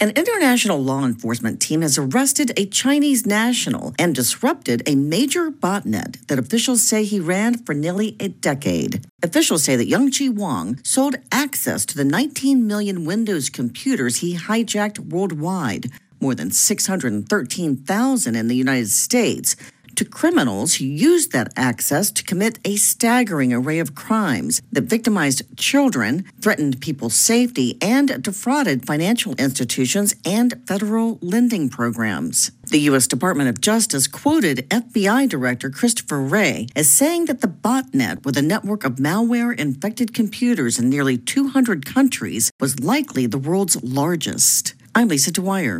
An international law enforcement team has arrested a Chinese national and disrupted a major botnet that officials say he ran for nearly a decade. Officials say that Yang-Chi Wang sold access to the 19 million Windows computers he hijacked worldwide, more than 613,000 in the United States, to criminals who used that access to commit a staggering array of crimes that victimized children, threatened people's safety, and defrauded financial institutions and federal lending programs. The U.S. Department of Justice quoted FBI Director Christopher Wray as saying that the botnet, with a network of malware-infected computers in nearly 200 countries, was likely the world's largest. I'm Lisa Dwyer.